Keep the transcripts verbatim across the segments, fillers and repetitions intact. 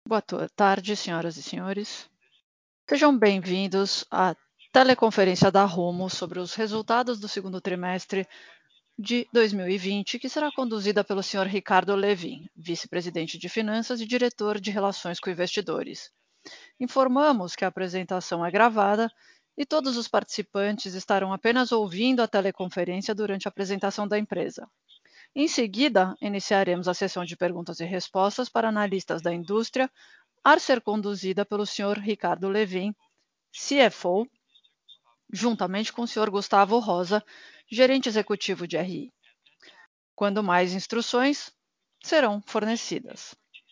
Boa tarde, senhoras e senhores. Sejam bem-vindos à teleconferência da Rumo sobre os resultados do segundo trimestre de dois mil e vinte, que será conduzida pelo senhor Ricardo Lewin, vice-presidente de Finanças e diretor de Relações com Investidores. Informamos que a apresentação é gravada e todos os participantes estarão apenas ouvindo a teleconferência durante a apresentação da empresa. Em seguida, iniciaremos a sessão de perguntas e respostas para analistas da indústria, a ser conduzida pelo senhor Ricardo Lewin, C F O, juntamente com o senhor Gustavo Rosa, gerente executivo de R I. Quando mais instruções serão fornecidas.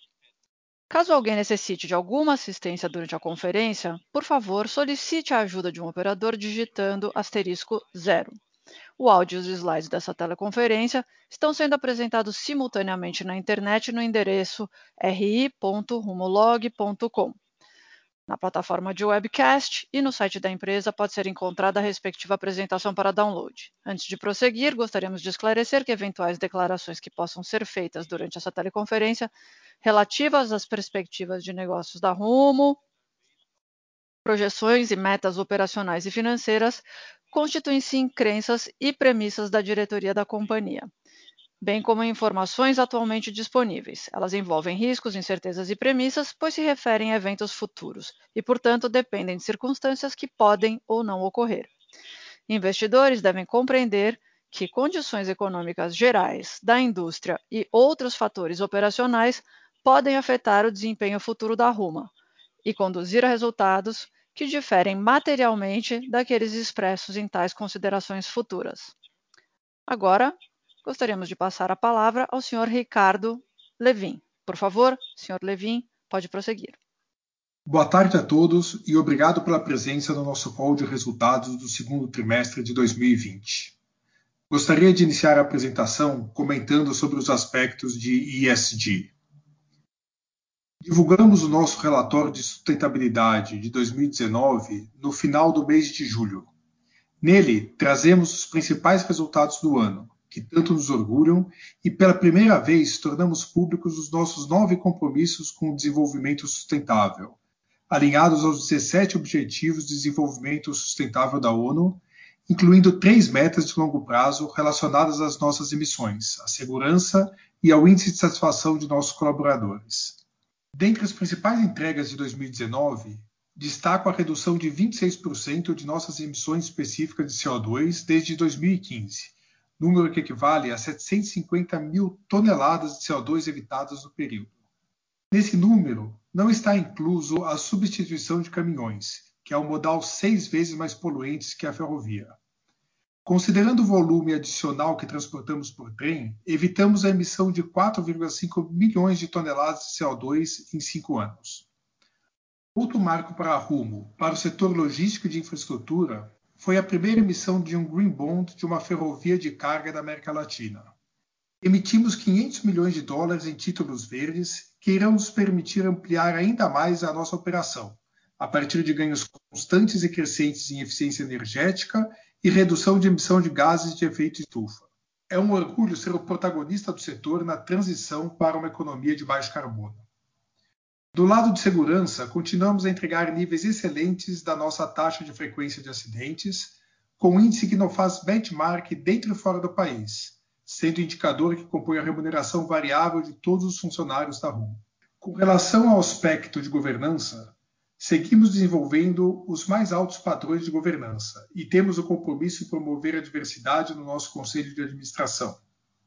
Caso alguém necessite de alguma assistência durante a conferência, por favor, solicite a ajuda de um operador digitando asterisco zero. O áudio e os slides dessa teleconferência estão sendo apresentados simultaneamente na internet no endereço r i ponto rumolog ponto com. Na plataforma de webcast e no site da empresa pode ser encontrada a respectiva apresentação para download. Antes de prosseguir, gostaríamos de esclarecer que eventuais declarações que possam ser feitas durante essa teleconferência relativas às perspectivas de negócios da Rumo, projeções e metas operacionais e financeiras constituem-se em crenças e premissas da diretoria da companhia, bem como informações atualmente disponíveis. Elas envolvem riscos, incertezas e premissas, pois se referem a eventos futuros e, portanto, dependem de circunstâncias que podem ou não ocorrer. Investidores devem compreender que condições econômicas gerais da indústria e outros fatores operacionais podem afetar o desempenho futuro da Rumo e conduzir a resultados que diferem materialmente daqueles expressos em tais considerações futuras. Agora, gostaríamos de passar a palavra ao senhor Ricardo Lewin. Por favor, senhor Lewin, pode prosseguir. Boa tarde a todos e obrigado pela presença no nosso call de resultados do segundo trimestre de dois mil e vinte. Gostaria de iniciar a apresentação comentando sobre os aspectos de E S G. Divulgamos o nosso relatório de sustentabilidade de dois mil e dezenove no final do mês de julho. Nele, trazemos os principais resultados do ano, que tanto nos orgulham, e pela primeira vez tornamos públicos os nossos nove compromissos com o desenvolvimento sustentável, alinhados aos dezessete Objetivos de Desenvolvimento Sustentável da ONU, incluindo três metas de longo prazo relacionadas às nossas emissões, à segurança e ao índice de satisfação de nossos colaboradores. Dentre as principais entregas de dois mil e dezenove, destaco a redução de vinte e seis por cento de nossas emissões específicas de C O dois desde dois mil e quinze, número que equivale a setecentos e cinquenta mil toneladas de C O dois evitadas no período. Nesse número, não está incluso a substituição de caminhões, que é um modal seis vezes mais poluente que a ferrovia. Considerando o volume adicional que transportamos por trem, evitamos a emissão de quatro vírgula cinco milhões de toneladas de C O dois em cinco anos. Outro marco para a Rumo, para o setor logístico e de infraestrutura, foi a primeira emissão de um Green Bond de uma ferrovia de carga da América Latina. Emitimos quinhentos milhões de dólares em títulos verdes que irão nos permitir ampliar ainda mais a nossa operação, a partir de ganhos constantes e crescentes em eficiência energética e redução de emissão de gases de efeito estufa. É um orgulho ser o protagonista do setor na transição para uma economia de baixo carbono. Do lado de segurança, continuamos a entregar níveis excelentes da nossa taxa de frequência de acidentes, com um índice que não faz benchmark dentro e fora do país, sendo o indicador que compõe a remuneração variável de todos os funcionários da Rumo. Com relação ao aspecto de governança, seguimos desenvolvendo os mais altos padrões de governança e temos o compromisso de promover a diversidade no nosso conselho de administração.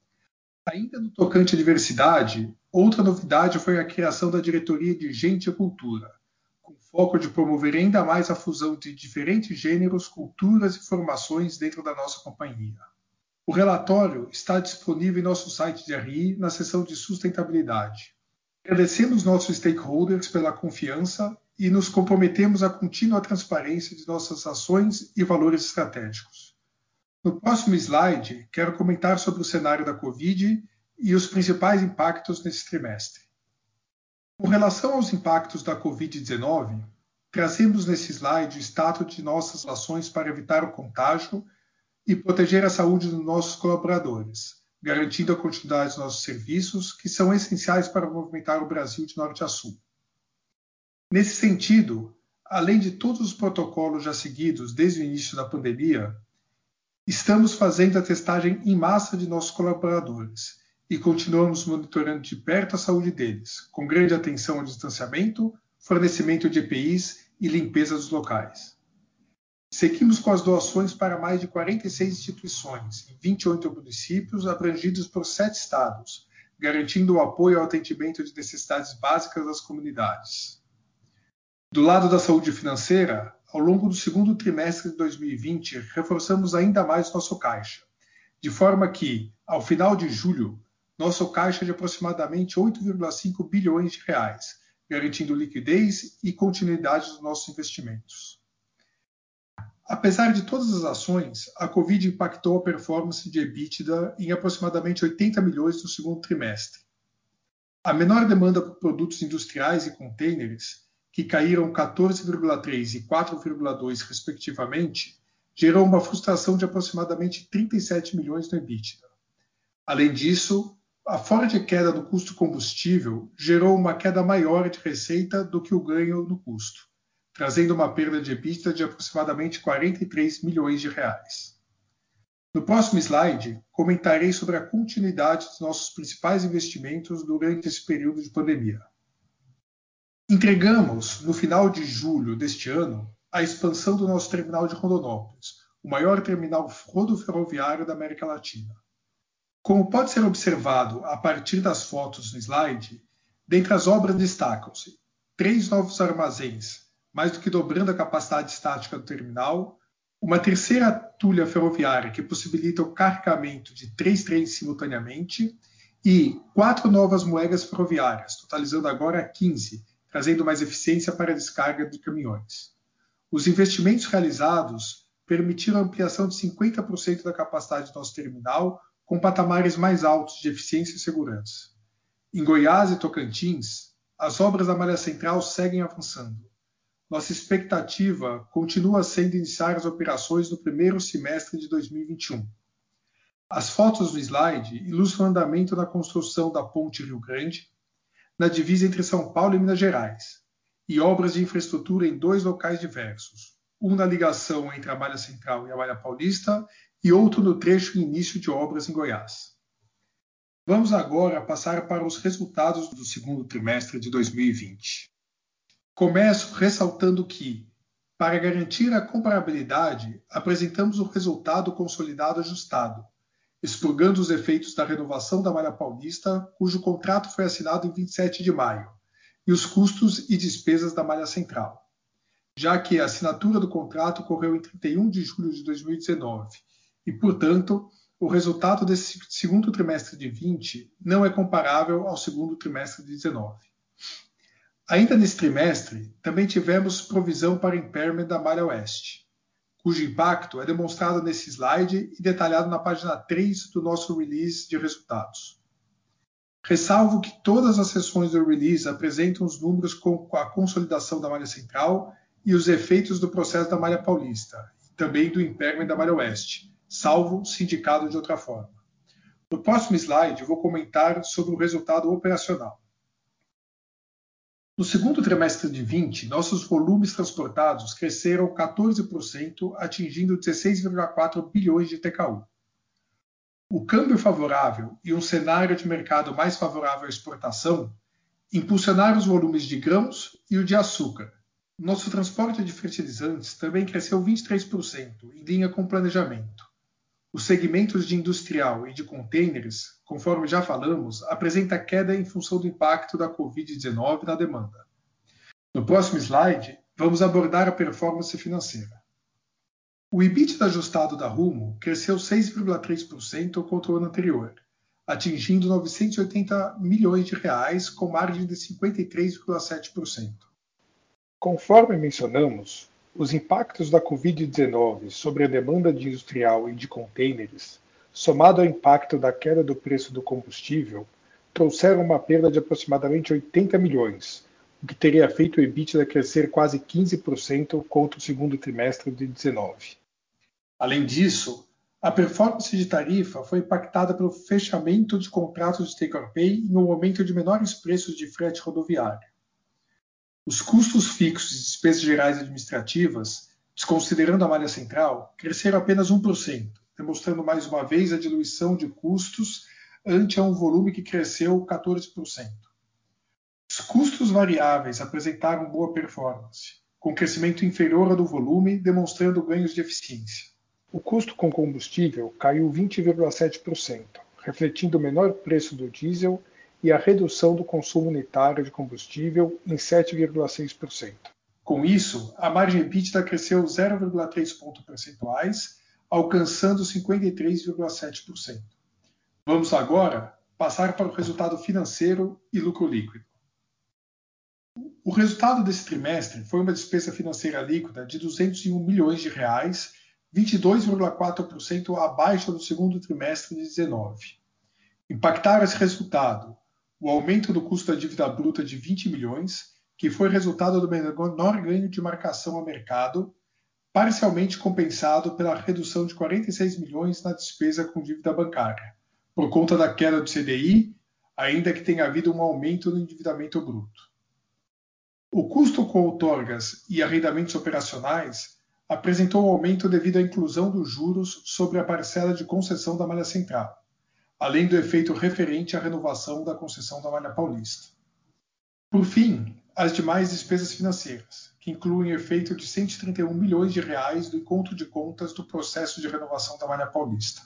Ainda no tocante à diversidade, outra novidade foi a criação da diretoria de Gente e Cultura, com foco de promover ainda mais a fusão de diferentes gêneros, culturas e formações dentro da nossa companhia. O relatório está disponível em nosso site de R I na seção de sustentabilidade. Agradecemos nossos stakeholders pela confiança e nos comprometemos à contínua transparência de nossas ações e valores estratégicos. No próximo slide, quero comentar sobre o cenário da Covid e os principais impactos nesse trimestre. Com relação aos impactos da covid dezenove, trazemos nesse slide o status de nossas ações para evitar o contágio e proteger a saúde dos nossos colaboradores, garantindo a continuidade dos nossos serviços, que são essenciais para movimentar o Brasil de norte a sul. Nesse sentido, além de todos os protocolos já seguidos desde o início da pandemia, estamos fazendo a testagem em massa de nossos colaboradores e continuamos monitorando de perto a saúde deles, com grande atenção ao distanciamento, fornecimento de E P Is e limpeza dos locais. Seguimos com as doações para mais de quarenta e seis instituições, em vinte e oito municípios abrangidos por sete estados, garantindo o apoio ao atendimento de necessidades básicas das comunidades. Do lado da saúde financeira, ao longo do segundo trimestre de dois mil e vinte, reforçamos ainda mais nosso caixa, de forma que, ao final de julho, nosso caixa é de aproximadamente oito vírgula cinco bilhões de reais, garantindo liquidez e continuidade dos nossos investimentos. Apesar de todas as ações, a Covid impactou a performance de EBITDA em aproximadamente oitenta milhões no segundo trimestre. A menor demanda por produtos industriais e contêineres, que caíram quatorze vírgula três e quatro vírgula dois respectivamente, gerou uma frustração de aproximadamente trinta e sete milhões no EBITDA. Além disso, a forte queda no custo combustível gerou uma queda maior de receita do que o ganho no custo, trazendo uma perda de EBITDA de aproximadamente quarenta e três milhões de reais. No próximo slide, comentarei sobre a continuidade dos nossos principais investimentos durante esse período de pandemia. Entregamos, no final de julho deste ano, a expansão do nosso terminal de Rondonópolis, o maior terminal rodoferroviário da América Latina. Como pode ser observado a partir das fotos no slide, dentre as obras destacam-se três novos armazéns, mais do que dobrando a capacidade estática do terminal, uma terceira tulha ferroviária que possibilita o carregamento de três trens simultaneamente e quatro novas moedas ferroviárias, totalizando agora quinze, trazendo mais eficiência para a descarga de caminhões. Os investimentos realizados permitiram a ampliação de cinquenta por cento da capacidade do nosso terminal, com patamares mais altos de eficiência e segurança. Em Goiás e Tocantins, as obras da malha central seguem avançando. Nossa expectativa continua sendo iniciar as operações no primeiro semestre de dois mil e vinte e um. As fotos no slide ilustram o andamento na construção da Ponte Rio Grande, na divisa entre São Paulo e Minas Gerais, e obras de infraestrutura em dois locais diversos, um na ligação entre a malha central e a malha paulista e outro no trecho e início de obras em Goiás. Vamos agora passar para os resultados do segundo trimestre de dois mil e vinte. Começo ressaltando que, para garantir a comparabilidade, apresentamos o resultado consolidado ajustado, expurgando os efeitos da renovação da malha paulista, cujo contrato foi assinado em vinte e sete de maio, e os custos e despesas da malha central, já que a assinatura do contrato ocorreu em trinta e um de julho de dois mil e dezenove, e, portanto, o resultado desse segundo trimestre de vinte não é comparável ao segundo trimestre de dezenove. Ainda nesse trimestre, também tivemos provisão para impairment da malha oeste, cujo impacto é demonstrado nesse slide e detalhado na página três do nosso release de resultados. Ressalvo que todas as seções do release apresentam os números com a consolidação da malha central e os efeitos do processo da malha paulista, e também do impairment da malha oeste, salvo se indicado de outra forma. No próximo slide, vou comentar sobre o resultado operacional. No segundo trimestre de vinte, nossos volumes transportados cresceram quatorze por cento, atingindo dezesseis vírgula quatro bilhões de T K U. O câmbio favorável e um cenário de mercado mais favorável à exportação impulsionaram os volumes de grãos e o de açúcar. Nosso transporte de fertilizantes também cresceu vinte e três por cento, em linha com o planejamento. Os segmentos de industrial e de contêineres, conforme já falamos, apresenta queda em função do impacto da covid dezenove na demanda. No próximo slide, vamos abordar a performance financeira. O EBITDA ajustado da Rumo cresceu seis vírgula três por cento contra o ano anterior, atingindo novecentos e oitenta milhões de reais com margem de cinquenta e três vírgula sete por cento. Conforme mencionamos, os impactos da covid dezenove sobre a demanda de industrial e de contêineres, somado ao impacto da queda do preço do combustível, trouxeram uma perda de aproximadamente oitenta milhões, o que teria feito o EBITDA crescer quase quinze por cento contra o segundo trimestre de dezenove. Além disso, a performance de tarifa foi impactada pelo fechamento de contratos de take-or-pay em um momento de menores preços de frete rodoviário. Os custos fixos e despesas gerais administrativas, desconsiderando a malha central, cresceram apenas um por cento, demonstrando mais uma vez a diluição de custos ante um volume que cresceu quatorze por cento. Os custos variáveis apresentaram boa performance, com crescimento inferior ao do volume, demonstrando ganhos de eficiência. O custo com combustível caiu vinte vírgula sete por cento, refletindo o menor preço do diesel e a redução do consumo unitário de combustível em sete vírgula seis por cento. Com isso, a margem EBITDA cresceu zero vírgula três pontos percentuais, alcançando cinquenta e três vírgula sete por cento. Vamos agora passar para o resultado financeiro e lucro líquido. O resultado desse trimestre foi uma despesa financeira líquida de duzentos e um milhões de reais, vinte e dois vírgula quatro por cento abaixo do segundo trimestre de dezenove. Impactaram esse resultado o aumento do custo da dívida bruta de vinte milhões, que foi resultado do menor ganho de marcação a mercado, parcialmente compensado pela redução de quarenta e seis milhões na despesa com dívida bancária, por conta da queda do C D I, ainda que tenha havido um aumento no endividamento bruto. O custo com outorgas e arrendamentos operacionais apresentou um aumento devido à inclusão dos juros sobre a parcela de concessão da Malha Central, além do efeito referente à renovação da concessão da Malha Paulista. Por fim, as demais despesas financeiras, que incluem efeito de cento e trinta e um milhões de reais do encontro de contas do processo de renovação da Malha Paulista.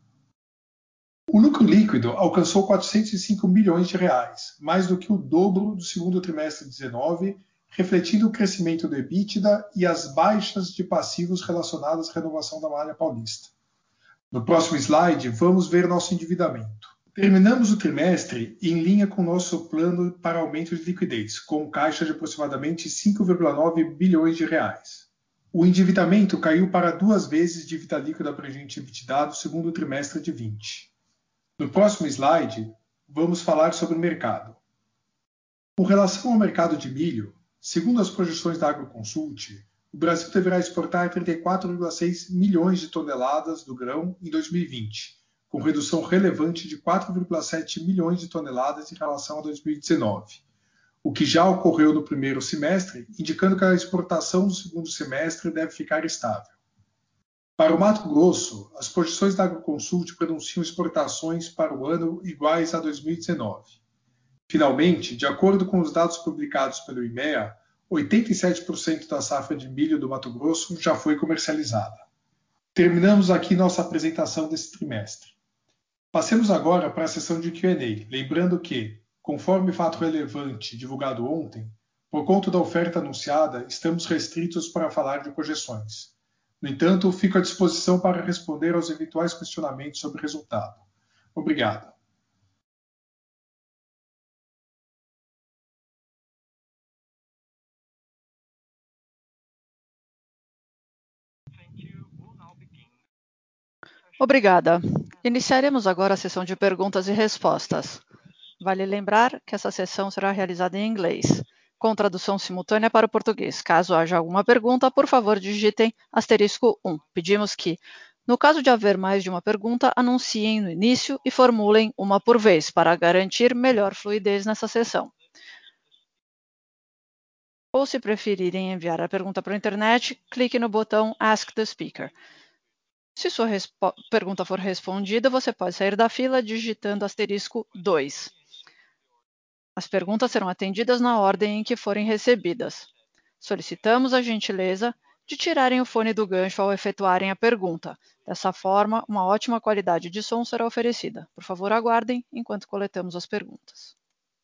O lucro líquido alcançou quatrocentos e cinco milhões de reais, mais do que o dobro do segundo trimestre de dezenove, refletindo o crescimento do EBITDA e as baixas de passivos relacionadas à renovação da Malha Paulista. No próximo slide, vamos ver nosso endividamento. Terminamos o trimestre em linha com nosso plano para aumento de liquidez, com caixa de aproximadamente cinco vírgula nove bilhões de reais. O endividamento caiu para duas vezes dívida líquida abrangente EBITDA no segundo trimestre de vinte. No próximo slide, vamos falar sobre o mercado. Com relação ao mercado de milho, segundo as projeções da Agroconsult, o Brasil deverá exportar trinta e quatro vírgula seis milhões de toneladas do grão em dois mil e vinte, com redução relevante de quatro vírgula sete milhões de toneladas em relação a dois mil e dezenove, o que já ocorreu no primeiro semestre, indicando que a exportação no segundo semestre deve ficar estável. Para o Mato Grosso, as projeções da Agroconsult pronunciam exportações para o ano iguais a dois mil e dezenove. Finalmente, de acordo com os dados publicados pelo I M E A, oitenta e sete por cento da safra de milho do Mato Grosso já foi comercializada. Terminamos aqui nossa apresentação desse trimestre. Passemos agora para a sessão de Q and A, lembrando que, conforme fato relevante divulgado ontem, por conta da oferta anunciada, estamos restritos para falar de projeções. No entanto, fico à disposição para responder aos eventuais questionamentos sobre o resultado. Obrigado. Obrigada. Iniciaremos agora a sessão de perguntas e respostas. Vale lembrar que essa sessão será realizada em inglês, com tradução simultânea para o português. Caso haja alguma pergunta, por favor, digitem asterisco um. Pedimos que, no caso de haver mais de uma pergunta, anunciem no início e formulem uma por vez, para garantir melhor fluidez nessa sessão. Ou, se preferirem enviar a pergunta para a internet, clique no botão Ask the Speaker. Se sua pergunta for respondida, você pode sair da fila digitando asterisco dois. As perguntas serão atendidas na ordem em que forem recebidas. Solicitamos a gentileza de tirarem o fone do gancho ao efetuarem a pergunta. Dessa forma, uma ótima qualidade de som será oferecida. Por favor, aguardem enquanto coletamos as perguntas.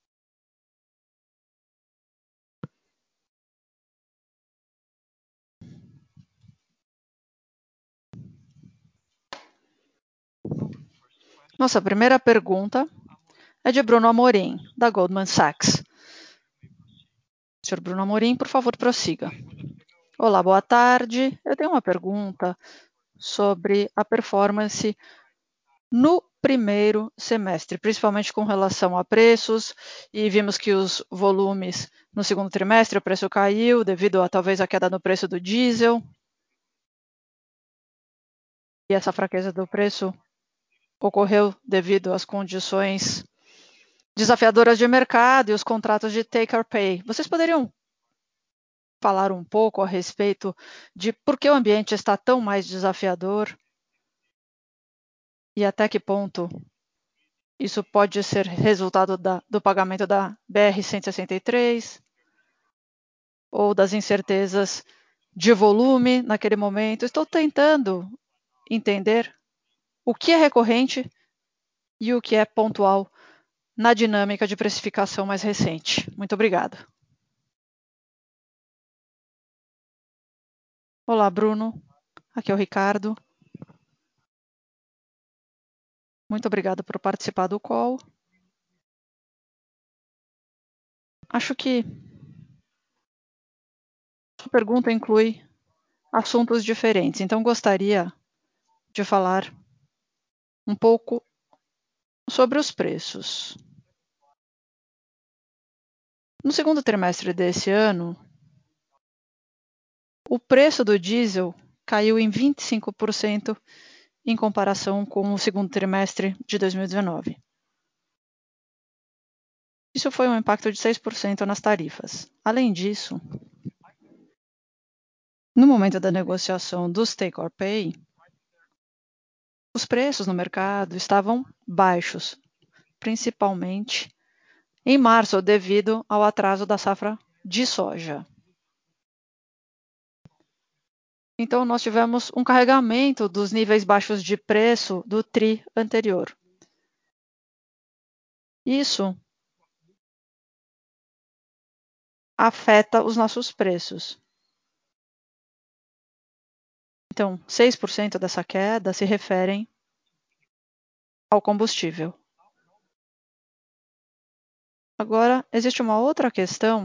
Nossa primeira pergunta é de Bruno Amorim, da Goldman Sachs. senhor Bruno Amorim, por favor, prossiga. Olá, boa tarde. Eu tenho uma pergunta sobre a performance no primeiro semestre, principalmente com relação a preços, e vimos que os volumes no segundo trimestre, o preço caiu devido a talvez a queda no preço do diesel. E essa fraqueza do preço ocorreu devido às condições desafiadoras de mercado e os contratos de take or pay. Vocês poderiam falar um pouco a respeito de por que o ambiente está tão mais desafiador e até que ponto isso pode ser resultado da, do pagamento da B R cento e sessenta e três ou das incertezas de volume naquele momento. Estou tentando entender o que é recorrente e o que é pontual na dinâmica de precificação mais recente. Muito obrigada. Olá, Bruno. Aqui é o Ricardo. Muito obrigada por participar do call. Acho que a pergunta inclui assuntos diferentes, então gostaria de falar um pouco sobre os preços. No segundo trimestre desse ano, o preço do diesel caiu em vinte e cinco por cento em comparação com o segundo trimestre de dois mil e dezenove. Isso foi um impacto de seis por cento nas tarifas. Além disso, no momento da negociação dos take or pay, os preços no mercado estavam baixos, principalmente em março, devido ao atraso da safra de soja. Então, nós tivemos um carregamento dos níveis baixos de preço do tri anterior. Isso afeta os nossos preços. Então, seis por cento dessa queda se referem ao combustível. Agora, existe uma outra questão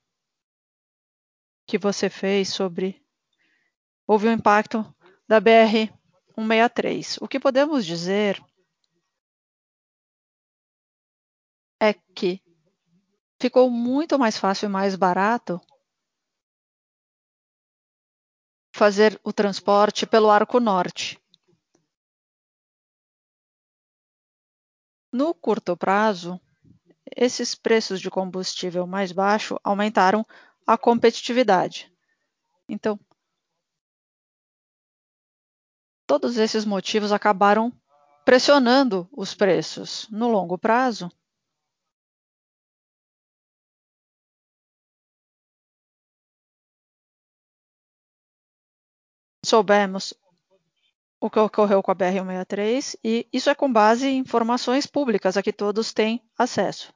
que você fez sobre... Houve um impacto da B R cento e sessenta e três. O que podemos dizer é que ficou muito mais fácil e mais barato fazer o transporte pelo Arco Norte. No curto prazo, esses preços de combustível mais baixo aumentaram a competitividade. Então, todos esses motivos acabaram pressionando os preços. No longo prazo, soubemos o que ocorreu com a B R cento e sessenta e três e isso é com base em informações públicas a que todos têm acesso.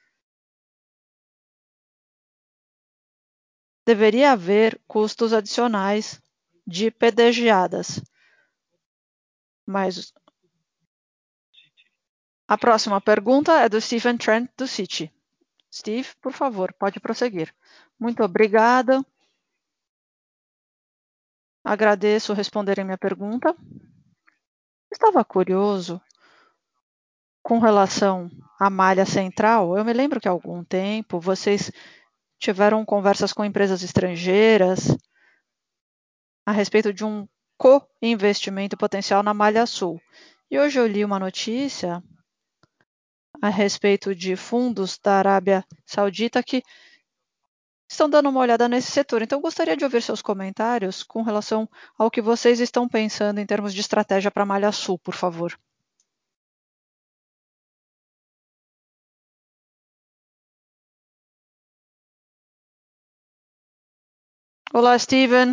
Deveria haver custos adicionais de pedegiadas, mas a próxima pergunta é do Stephen Trent, do Citi. Steve, por favor, pode prosseguir. Muito obrigada. Agradeço responderem minha pergunta. Estava curioso com relação à malha central. Eu me lembro que há algum tempo vocês tiveram conversas com empresas estrangeiras a respeito de um co-investimento potencial na Malha Sul. E hoje eu li uma notícia a respeito de fundos da Arábia Saudita que estão dando uma olhada nesse setor. Então, eu gostaria de ouvir seus comentários com relação ao que vocês estão pensando em termos de estratégia para a Malha Sul, por favor. Olá, Steven.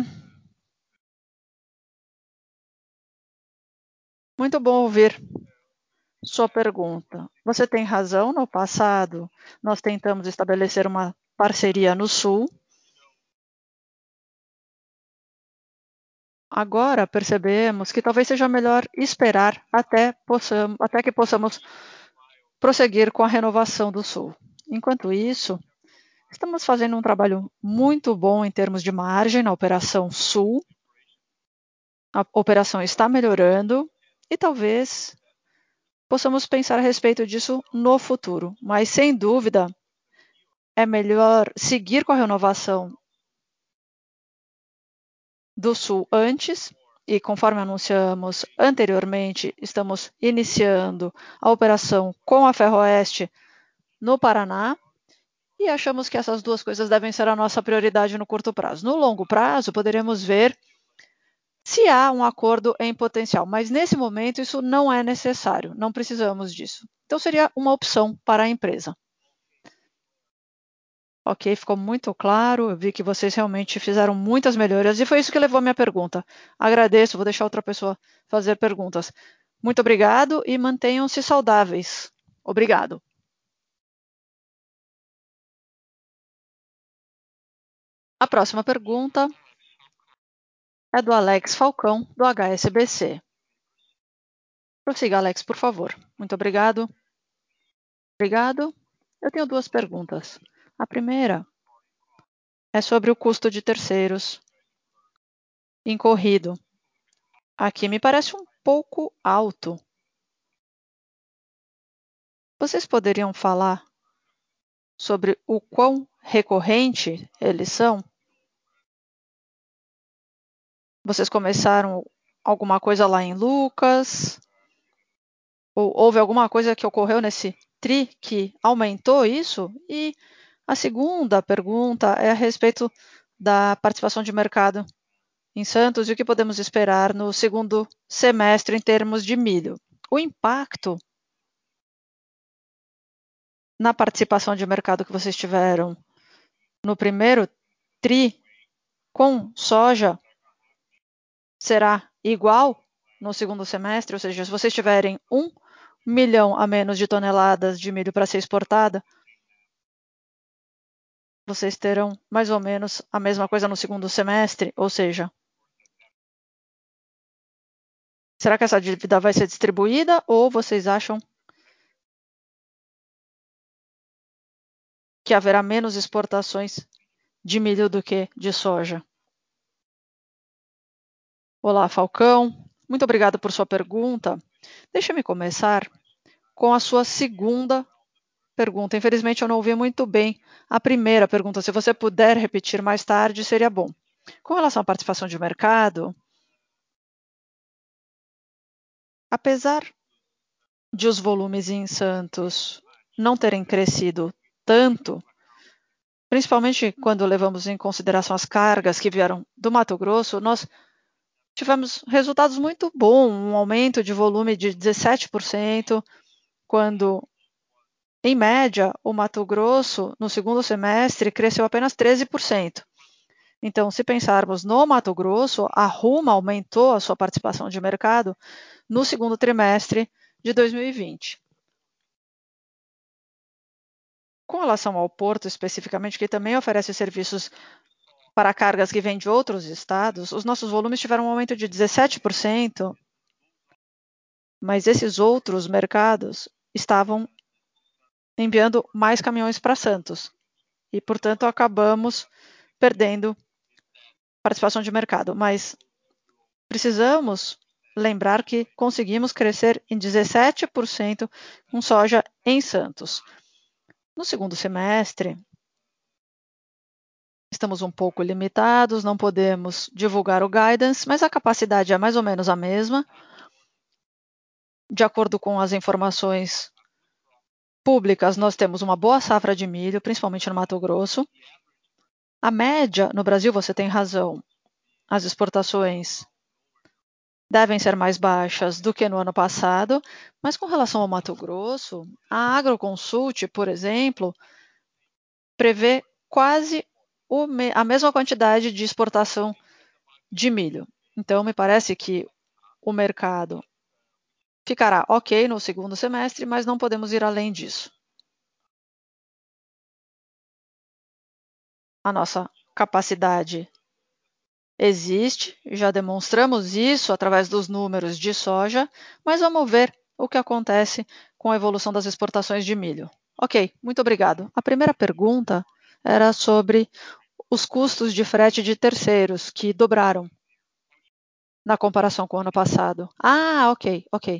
Muito bom ouvir sua pergunta. Você tem razão, no passado nós tentamos estabelecer uma parceria no Sul. Agora percebemos que talvez seja melhor esperar até, possamos, até que possamos prosseguir com a renovação do Sul. Enquanto isso, estamos fazendo um trabalho muito bom em termos de margem na Operação Sul. A operação está melhorando e talvez possamos pensar a respeito disso no futuro. Mas, sem dúvida, é melhor seguir com a renovação do Sul antes. E, conforme anunciamos anteriormente, estamos iniciando a operação com a Ferroeste no Paraná. e achamos que essas duas coisas devem ser a nossa prioridade no curto prazo. No longo prazo, poderemos ver se há um acordo em potencial, mas nesse momento isso não é necessário, não precisamos disso. Então seria uma opção para a empresa. Ok, ficou muito claro, eu vi que vocês realmente fizeram muitas melhorias e foi isso que levou a minha pergunta. Agradeço, vou deixar outra pessoa fazer perguntas. Muito obrigado e mantenham-se saudáveis. Obrigado. A próxima pergunta é do Alex Falcão, do H S B C. Prossiga, Alex, por favor. Muito obrigado. Obrigado. Eu tenho duas perguntas. A primeira é sobre o custo de terceiros incorrido. Aqui me parece um pouco alto. Vocês poderiam falar sobre o quão recorrente eles são? Vocês começaram alguma coisa lá em Lucas? Ou houve alguma coisa que ocorreu nesse tri que aumentou isso? E a segunda pergunta é a respeito da participação de mercado em Santos e o que podemos esperar no segundo semestre em termos de milho. O impacto na participação de mercado que vocês tiveram no primeiro tri com soja será igual no segundo semestre? Ou seja, se vocês tiverem um milhão a menos de toneladas de milho para ser exportada, vocês terão mais ou menos a mesma coisa no segundo semestre? Ou seja, será que essa dívida vai ser distribuída ou vocês acham que haverá menos exportações de milho do que de soja? Olá, Falcão. Muito obrigada por sua pergunta. Deixa-me começar com a sua segunda pergunta. Infelizmente, eu não ouvi muito bem a primeira pergunta. Se você puder repetir mais tarde, seria bom. Com relação à participação de mercado, apesar de os volumes em Santos não terem crescido tanto, principalmente quando levamos em consideração as cargas que vieram do Mato Grosso, nós tivemos resultados muito bons, um aumento de volume de dezessete por cento, quando, em média, o Mato Grosso, no segundo semestre, cresceu apenas treze por cento. Então, se pensarmos no Mato Grosso, a Rumo aumentou a sua participação de mercado no segundo trimestre de dois mil e vinte. Com relação ao porto, especificamente, que também oferece serviços para cargas que vêm de outros estados, os nossos volumes tiveram um aumento de dezessete por cento, mas esses outros mercados estavam enviando mais caminhões para Santos e, portanto, acabamos perdendo participação de mercado. Mas precisamos lembrar que conseguimos crescer em dezessete por cento com soja em Santos. No segundo semestre, estamos um pouco limitados, não podemos divulgar o guidance, mas a capacidade é mais ou menos a mesma. De acordo com as informações públicas, nós temos uma boa safra de milho, principalmente no Mato Grosso. A média no Brasil, você tem razão, as exportações devem ser mais baixas do que no ano passado, mas com relação ao Mato Grosso, a Agroconsult, por exemplo, prevê quase a mesma quantidade de exportação de milho. Então, me parece que o mercado ficará ok no segundo semestre, mas não podemos ir além disso. A nossa capacidade existe, já demonstramos isso através dos números de soja, mas vamos ver o que acontece com a evolução das exportações de milho. Ok, muito obrigado. A primeira pergunta era sobre os custos de frete de terceiros, que dobraram na comparação com o ano passado. Ah, ok, ok.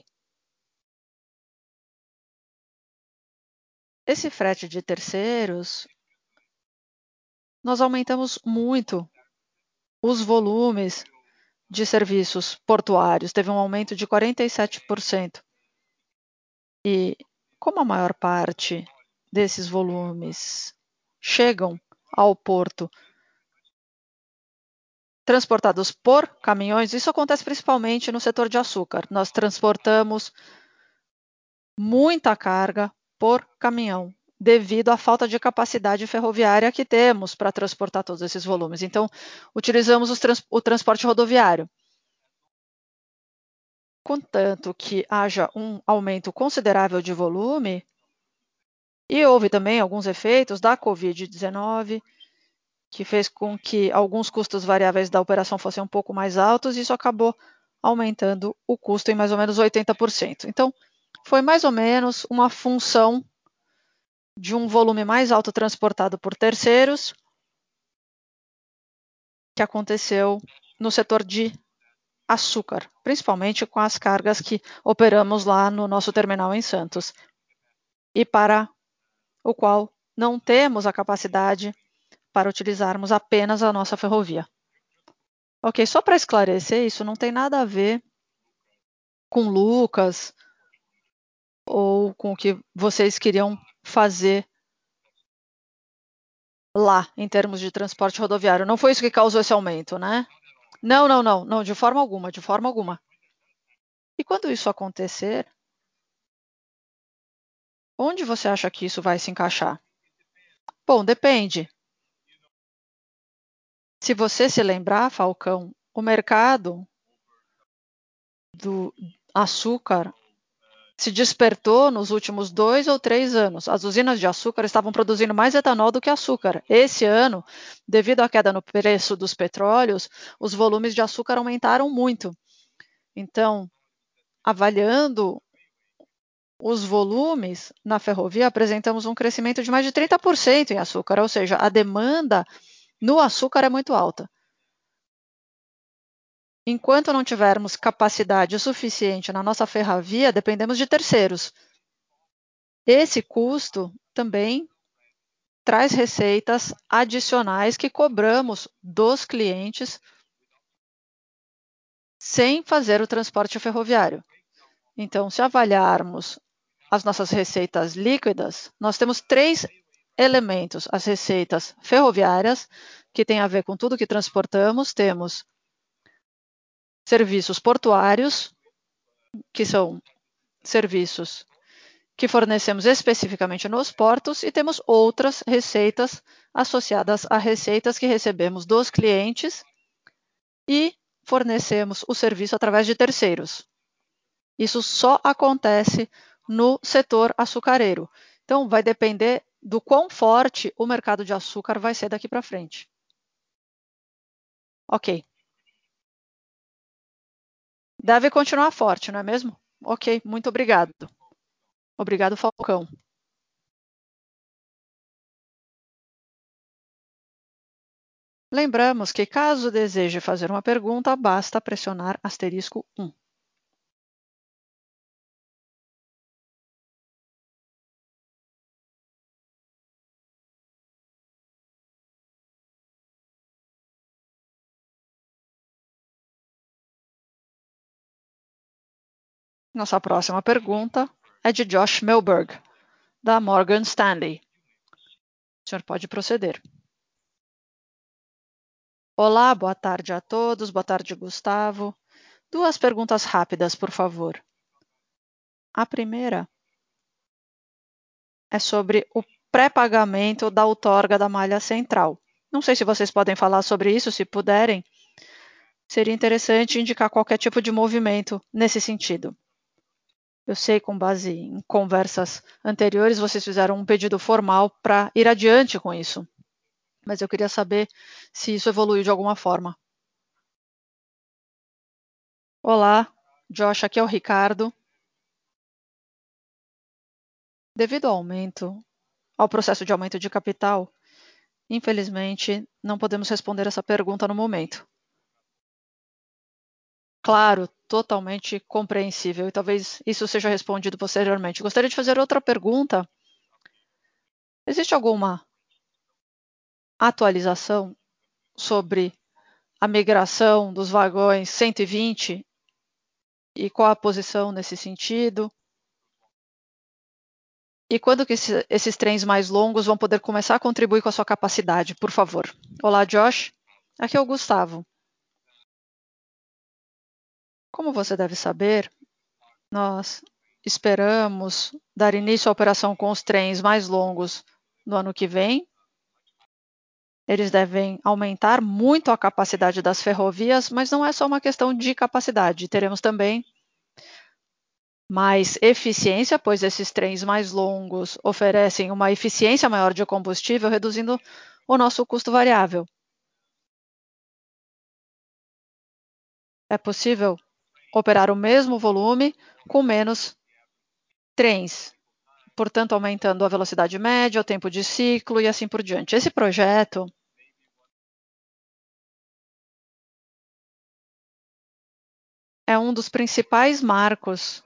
Esse frete de terceiros, nós aumentamos muito os volumes de serviços portuários, teve um aumento de quarenta e sete por cento. E como a maior parte desses volumes chegam ao porto transportados por caminhões, isso acontece principalmente no setor de açúcar. Nós transportamos muita carga por caminhão, devido à falta de capacidade ferroviária que temos para transportar todos esses volumes. Então, utilizamos trans o transporte rodoviário. Contanto que haja um aumento considerável de volume, e houve também alguns efeitos da covid dezenove, que fez com que alguns custos variáveis da operação fossem um pouco mais altos, e isso acabou aumentando o custo em mais ou menos oitenta por cento. Então, foi mais ou menos uma função de um volume mais alto transportado por terceiros que aconteceu no setor de açúcar, principalmente com as cargas que operamos lá no nosso terminal em Santos, e para o qual não temos a capacidade para utilizarmos apenas a nossa ferrovia. Ok, só para esclarecer, isso não tem nada a ver com Lucas ou com o que vocês queriam fazer lá, em termos de transporte rodoviário. Não foi isso que causou esse aumento, né? Não, não, não, não, de forma alguma, de forma alguma. E quando isso acontecer, onde você acha que isso vai se encaixar? Bom, depende. Se você se lembrar, Falcão, o mercado do açúcar se despertou nos últimos dois ou três anos. As usinas de açúcar estavam produzindo mais etanol do que açúcar. Esse ano, devido à queda no preço dos petróleos, os volumes de açúcar aumentaram muito. Então, avaliando os volumes na ferrovia, apresentamos um crescimento de mais de trinta por cento em açúcar, ou seja, a demanda no açúcar é muito alta. Enquanto não tivermos capacidade suficiente na nossa ferrovia, dependemos de terceiros. Esse custo também traz receitas adicionais que cobramos dos clientes sem fazer o transporte ferroviário. Então, se avaliarmos as nossas receitas líquidas, nós temos três elementos. As receitas ferroviárias, que tem a ver com tudo que transportamos, temos serviços portuários, que são serviços que fornecemos especificamente nos portos, e temos outras receitas associadas a receitas que recebemos dos clientes e fornecemos o serviço através de terceiros. Isso só acontece no setor açucareiro. Então, vai depender do quão forte o mercado de açúcar vai ser daqui para frente. Ok. Deve continuar forte, não é mesmo? Ok, muito obrigado. Obrigado, Falcão. Lembramos que, caso deseje fazer uma pergunta, basta pressionar asterisco um. Nossa próxima pergunta é de Josh Milberg, da Morgan Stanley. O senhor pode proceder. Olá, boa tarde a todos. Boa tarde, Gustavo. Duas perguntas rápidas, por favor. A primeira é sobre o pré-pagamento da outorga da malha central. Não sei se vocês podem falar sobre isso, se puderem. Seria interessante indicar qualquer tipo de movimento nesse sentido. Eu sei, com base em conversas anteriores, vocês fizeram um pedido formal para ir adiante com isso. Mas eu queria saber se isso evoluiu de alguma forma. Olá, Josh, aqui é o Ricardo. Devido ao aumento, ao processo de aumento de capital, infelizmente, não podemos responder essa pergunta no momento. Claro, totalmente compreensível, e talvez isso seja respondido posteriormente. Gostaria de fazer outra pergunta. Existe alguma atualização sobre a migração dos vagões cento e vinte e qual a posição nesse sentido? E quando que esse, esses trens mais longos vão poder começar a contribuir com a sua capacidade, por favor? Olá, Josh. Aqui é o Gustavo. Como você deve saber, nós esperamos dar início à operação com os trens mais longos no ano que vem. Eles devem aumentar muito a capacidade das ferrovias, mas não é só uma questão de capacidade. Teremos também mais eficiência, pois esses trens mais longos oferecem uma eficiência maior de combustível, reduzindo o nosso custo variável. É possível operar o mesmo volume com menos trens, portanto, aumentando a velocidade média, o tempo de ciclo e assim por diante. Esse projeto é um dos principais marcos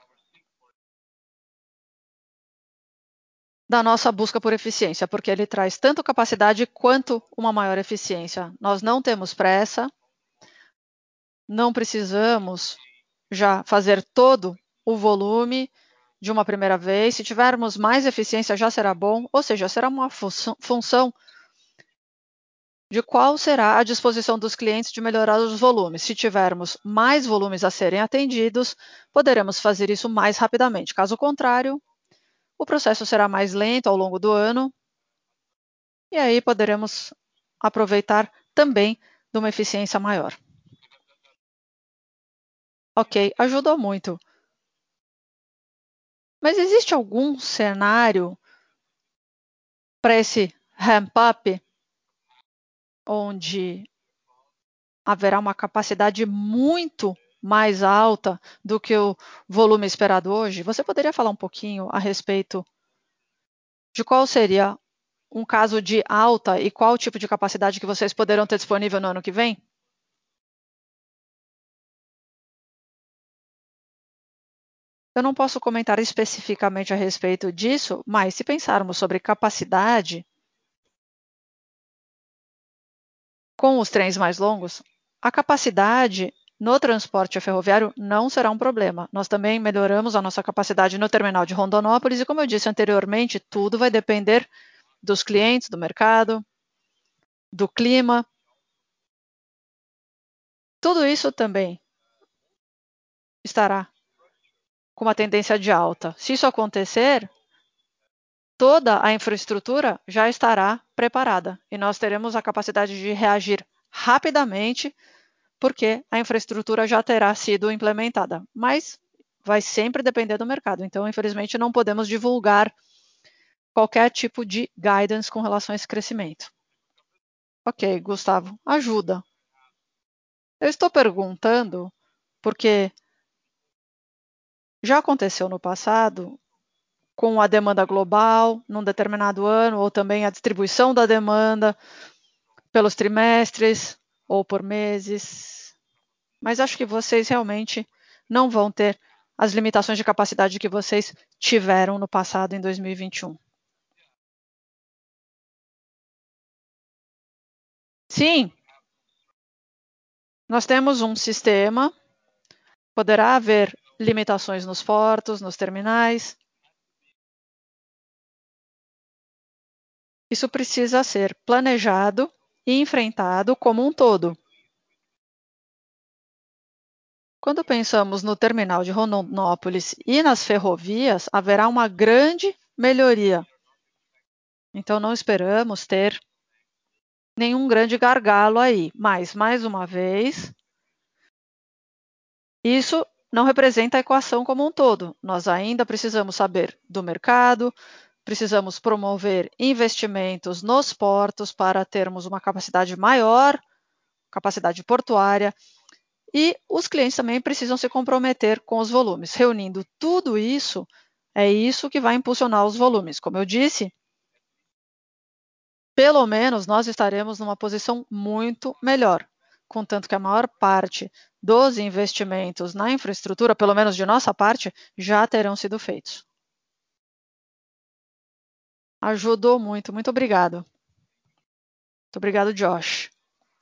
da nossa busca por eficiência, porque ele traz tanto capacidade quanto uma maior eficiência. Nós não temos pressa, não precisamos já fazer todo o volume de uma primeira vez. Se tivermos mais eficiência, já será bom, ou seja, será uma função de qual será a disposição dos clientes de melhorar os volumes. Se tivermos mais volumes a serem atendidos, poderemos fazer isso mais rapidamente. Caso contrário, o processo será mais lento ao longo do ano e aí poderemos aproveitar também de uma eficiência maior. Ok, ajudou muito. Mas existe algum cenário para esse ramp-up onde haverá uma capacidade muito mais alta do que o volume esperado hoje? Você poderia falar um pouquinho a respeito de qual seria um caso de alta e qual tipo de capacidade que vocês poderão ter disponível no ano que vem? Eu não posso comentar especificamente a respeito disso, mas se pensarmos sobre capacidade com os trens mais longos, a capacidade no transporte ferroviário não será um problema. Nós também melhoramos a nossa capacidade no terminal de Rondonópolis e, como eu disse anteriormente, tudo vai depender dos clientes, do mercado, do clima. Tudo isso também estará com uma tendência de alta. Se isso acontecer, toda a infraestrutura já estará preparada e nós teremos a capacidade de reagir rapidamente, porque a infraestrutura já terá sido implementada. Mas vai sempre depender do mercado. Então, infelizmente, não podemos divulgar qualquer tipo de guidance com relação a esse crescimento. Ok, Gustavo, ajuda. Eu estou perguntando porque já aconteceu no passado com a demanda global num determinado ano, ou também a distribuição da demanda pelos trimestres ou por meses. Mas acho que vocês realmente não vão ter as limitações de capacidade que vocês tiveram no passado, em dois mil e vinte e um. Sim, nós temos um sistema, poderá haver limitações nos portos, nos terminais. Isso precisa ser planejado e enfrentado como um todo. Quando pensamos no terminal de Rondonópolis e nas ferrovias, haverá uma grande melhoria. Então, não esperamos ter nenhum grande gargalo aí. Mas, mais uma vez, isso não representa a equação como um todo. Nós ainda precisamos saber do mercado, precisamos promover investimentos nos portos para termos uma capacidade maior, capacidade portuária, e os clientes também precisam se comprometer com os volumes. Reunindo tudo isso, é isso que vai impulsionar os volumes. Como eu disse, pelo menos nós estaremos numa posição muito melhor, contanto que a maior parte dos investimentos na infraestrutura, pelo menos de nossa parte, já terão sido feitos. Ajudou muito, muito obrigado. Muito obrigado, Josh.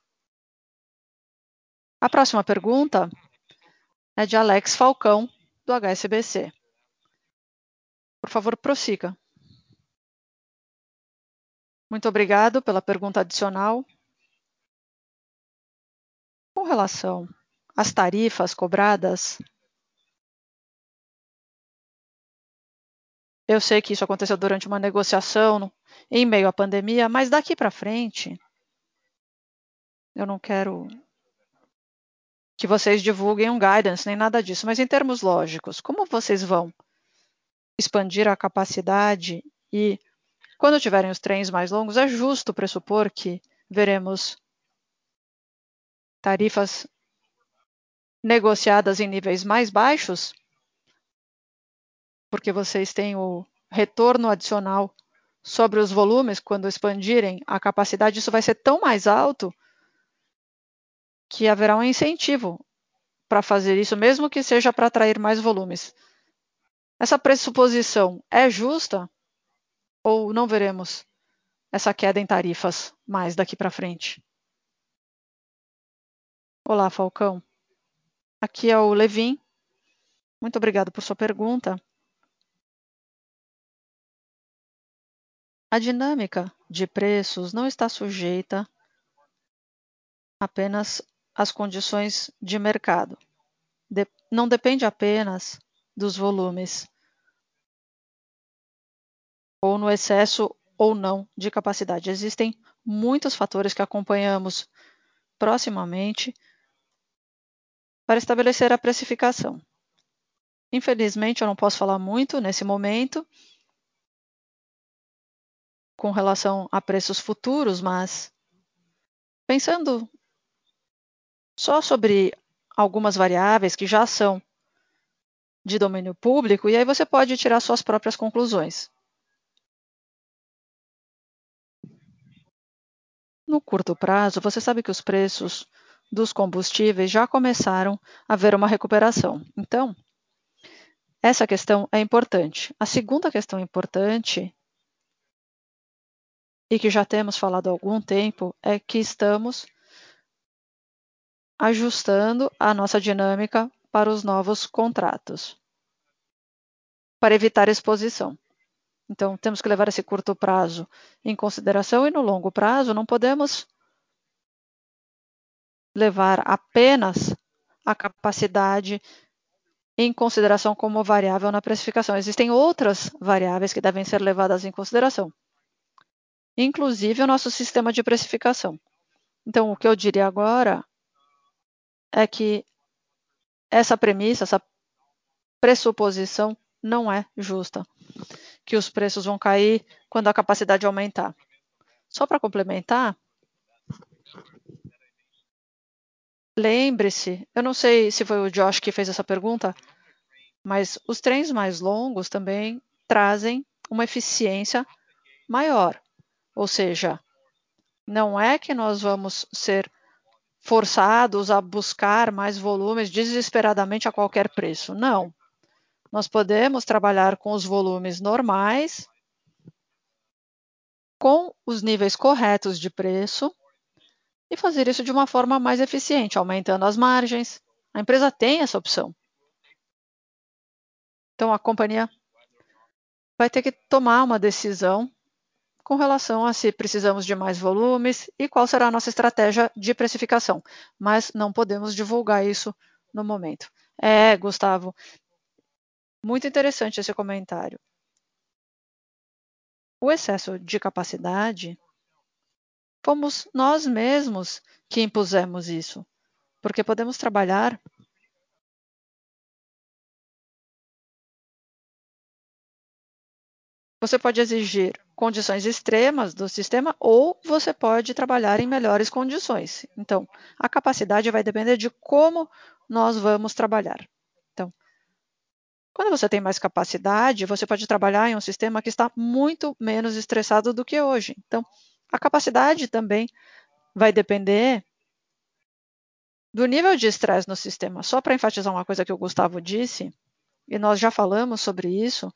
A próxima pergunta é de Alex Falcão, do H S B C. Por favor, prossiga. Muito obrigado pela pergunta adicional. Com relação às tarifas cobradas, eu sei que isso aconteceu durante uma negociação em meio à pandemia, mas daqui para frente, eu não quero que vocês divulguem um guidance nem nada disso, mas em termos lógicos, como vocês vão expandir a capacidade e, quando tiverem os trens mais longos, é justo pressupor que veremos tarifas negociadas em níveis mais baixos, porque vocês têm o retorno adicional sobre os volumes quando expandirem a capacidade, isso vai ser tão mais alto que haverá um incentivo para fazer isso, mesmo que seja para atrair mais volumes. Essa pressuposição é justa ou não veremos essa queda em tarifas mais daqui para frente? Olá, Falcão. Aqui é o Levin. Muito obrigado por sua pergunta. A dinâmica de preços não está sujeita apenas às condições de mercado. De- não depende apenas dos volumes, ou no excesso ou não de capacidade. Existem muitos fatores que acompanhamos proximamente para estabelecer a precificação. Infelizmente, eu não posso falar muito nesse momento com relação a preços futuros, mas pensando só sobre algumas variáveis que já são de domínio público, e aí você pode tirar suas próprias conclusões. No curto prazo, você sabe que os preços dos combustíveis já começaram a ver uma recuperação. Então, essa questão é importante. A segunda questão importante, e que já temos falado há algum tempo, é que estamos ajustando a nossa dinâmica para os novos contratos, para evitar exposição. Então, temos que levar esse curto prazo em consideração e no longo prazo não podemos levar apenas a capacidade em consideração como variável na precificação. Existem outras variáveis que devem ser levadas em consideração, inclusive o nosso sistema de precificação. Então, o que eu diria agora é que essa premissa, essa pressuposição não é justa, que os preços vão cair quando a capacidade aumentar. Só para complementar, lembre-se, eu não sei se foi o Josh que fez essa pergunta, mas os trens mais longos também trazem uma eficiência maior. Ou seja, não é que nós vamos ser forçados a buscar mais volumes desesperadamente a qualquer preço. Não. Nós podemos trabalhar com os volumes normais, com os níveis corretos de preço e fazer isso de uma forma mais eficiente, aumentando as margens. A empresa tem essa opção. Então, a companhia vai ter que tomar uma decisão com relação a se precisamos de mais volumes e qual será a nossa estratégia de precificação. Mas não podemos divulgar isso no momento. É, Gustavo, muito interessante esse comentário. O excesso de capacidade, fomos nós mesmos que impusemos isso, porque podemos trabalhar Você pode exigir condições extremas do sistema ou você pode trabalhar em melhores condições. Então, a capacidade vai depender de como nós vamos trabalhar. Então, quando você tem mais capacidade, você pode trabalhar em um sistema que está muito menos estressado do que hoje. Então, a capacidade também vai depender do nível de estresse no sistema. Só para enfatizar uma coisa que o Gustavo disse, e nós já falamos sobre isso,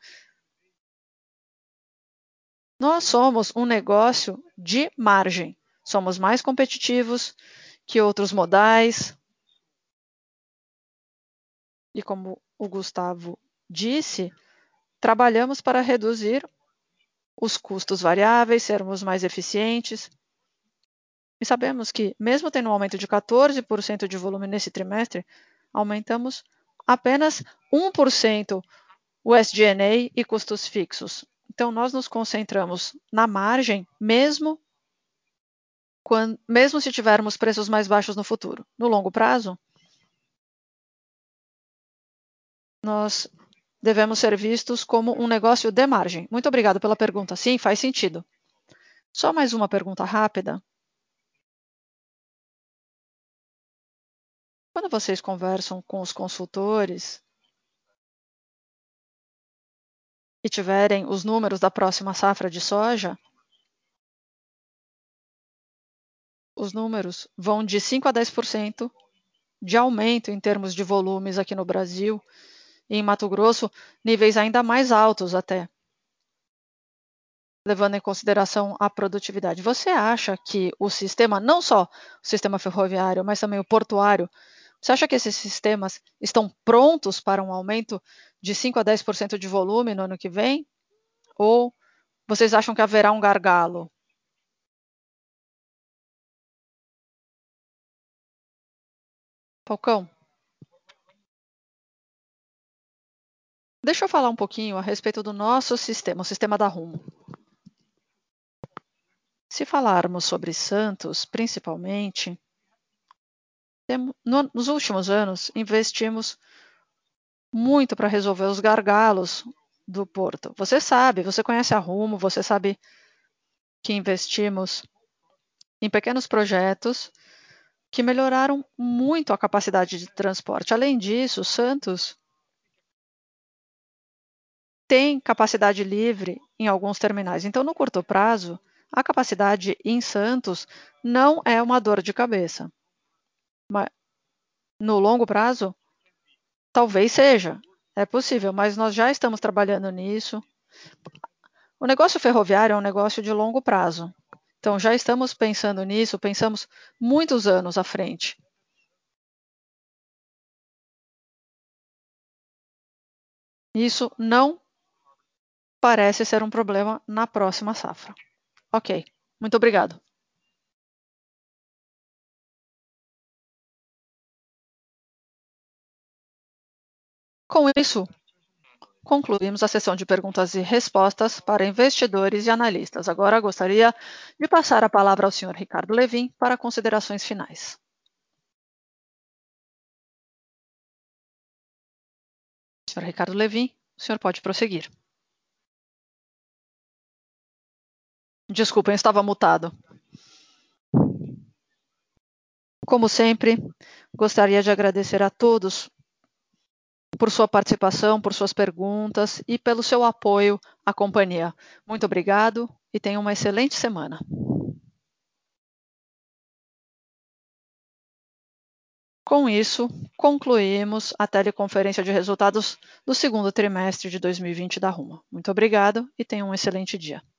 nós somos um negócio de margem. Somos mais competitivos que outros modais. E como o Gustavo disse, trabalhamos para reduzir os custos variáveis, sermos mais eficientes. E sabemos que, mesmo tendo um aumento de quatorze por cento de volume nesse trimestre, aumentamos apenas um por cento o S G and A e custos fixos. Então, nós nos concentramos na margem, mesmo, quando, mesmo se tivermos preços mais baixos no futuro. No longo prazo, nós devemos ser vistos como um negócio de margem. Muito obrigado pela pergunta. Sim, faz sentido. Só mais uma pergunta rápida. Quando vocês conversam com os consultores e tiverem os números da próxima safra de soja, os números vão de cinco a dez por cento de aumento em termos de volumes aqui no Brasil e em Mato Grosso, níveis ainda mais altos até, levando em consideração a produtividade. Você acha que o sistema, não só o sistema ferroviário, mas também o portuário, você acha que esses sistemas estão prontos para um aumento de cinco a dez por cento de volume no ano que vem? Ou vocês acham que haverá um gargalo? Falcão, deixa eu falar um pouquinho a respeito do nosso sistema, o sistema da Rumo. Se falarmos sobre Santos, principalmente, nos últimos anos investimos muito para resolver os gargalos do porto. Você sabe, você conhece a Rumo, você sabe que investimos em pequenos projetos que melhoraram muito a capacidade de transporte. Além disso, Santos tem capacidade livre em alguns terminais. Então, no curto prazo, a capacidade em Santos não é uma dor de cabeça. Mas no longo prazo, talvez seja. É possível, mas nós já estamos trabalhando nisso. O negócio ferroviário é um negócio de longo prazo. Então, já estamos pensando nisso, pensamos muitos anos à frente. Isso não parece ser um problema na próxima safra. Ok, muito obrigado. Com isso, concluímos a sessão de perguntas e respostas para investidores e analistas. Agora gostaria de passar a palavra ao senhor Ricardo Lewin para considerações finais. senhor Ricardo Lewin, o senhor pode prosseguir. Desculpem, estava mutado. Como sempre, gostaria de agradecer a todos por sua participação, por suas perguntas e pelo seu apoio à companhia. Muito obrigado e tenha uma excelente semana. Com isso, concluímos a teleconferência de resultados do segundo trimestre de dois mil e vinte da Rumo. Muito obrigado e tenha um excelente dia.